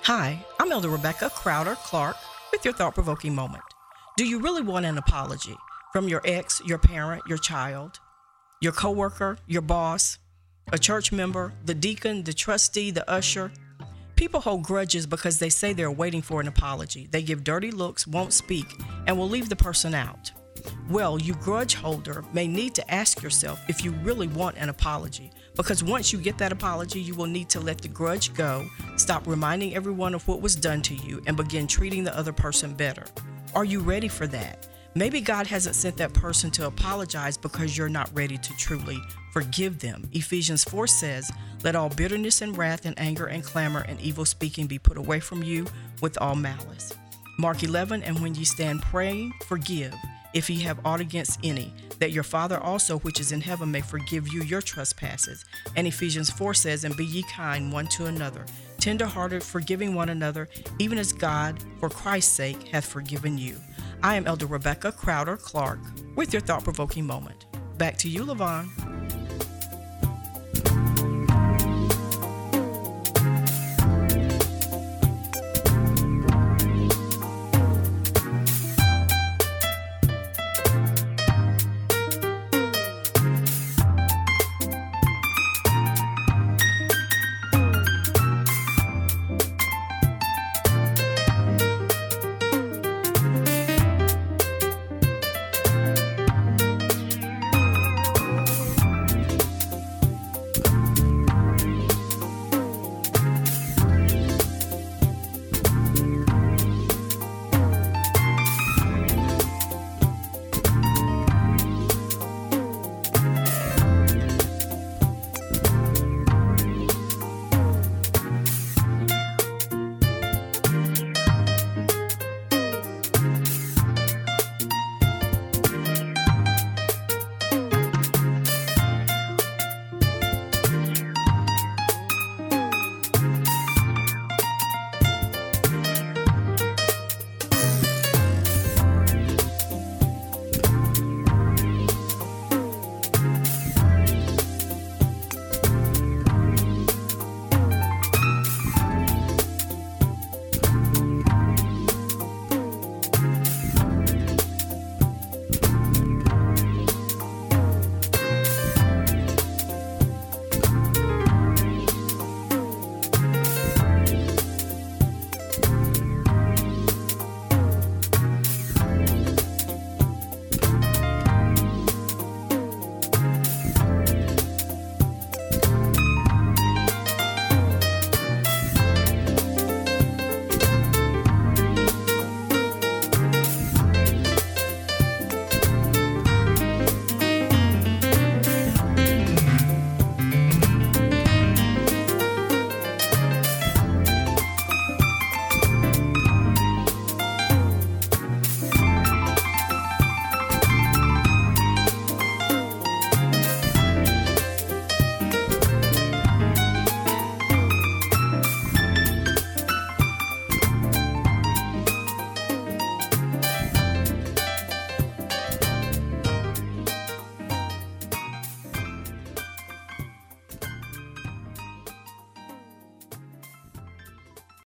Hi, I'm Elder Rebecca Crowder Clark with your thought-provoking moment. Do you really want an apology from your ex, your parent, your child, your coworker, your boss, a church member, the deacon, the trustee, the usher? People hold grudges because they say they're waiting for an apology. They give dirty looks, won't speak, and will leave the person out. Well, you grudge holder may need to ask yourself if you really want an apology, because once you get that apology, you will need to let the grudge go, stop reminding everyone of what was done to you, and begin treating the other person better. Are you ready for that? Maybe God hasn't sent that person to apologize because you're not ready to truly forgive them. Ephesians 4 says, "Let all bitterness and wrath and anger and clamor and evil speaking be put away from you with all malice." Mark 11, "And when ye stand praying, forgive, if ye have aught against any, that your Father also which is in heaven may forgive you your trespasses." And Ephesians 4 says, "And be ye kind one to another, tender-hearted, forgiving one another, even as God, for Christ's sake, hath forgiven you." I am Elder Rebecca Crowder Clark with your thought-provoking moment. Back to you, LaVon.